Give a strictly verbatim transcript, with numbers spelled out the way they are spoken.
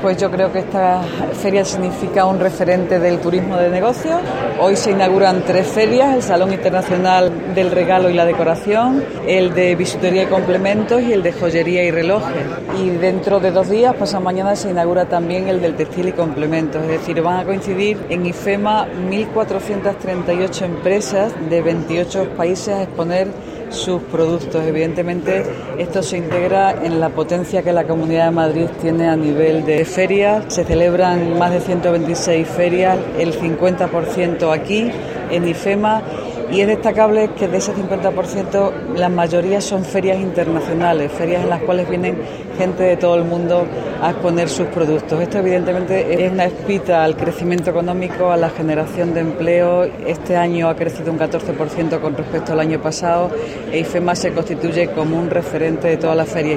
Pues yo creo que esta feria significa un referente del turismo de negocios. Hoy se inauguran tres ferias: el Salón Internacional del Regalo y la Decoración, el de Bisutería y Complementos y el de Joyería y Relojes. Y dentro de dos días, pasado mañana, se inaugura también el del Textil y Complementos. Es decir, van a coincidir en IFEMA mil cuatrocientas treinta y ocho empresas de veintiocho países a exponer sus productos. Evidentemente, esto se integra en la potencia que la Comunidad de Madrid tiene a nivel de ferias. Se celebran más de ciento veintiséis ferias, el cincuenta por ciento aquí en IFEMA, y es destacable que de ese cincuenta por ciento la mayoría son ferias internacionales, ferias en las cuales vienen gente de todo el mundo a exponer sus productos. Esto evidentemente es una espita al crecimiento económico, a la generación de empleo. Este año ha crecido un catorce por ciento con respecto al año pasado e IFEMA se constituye como un referente de todas las ferias.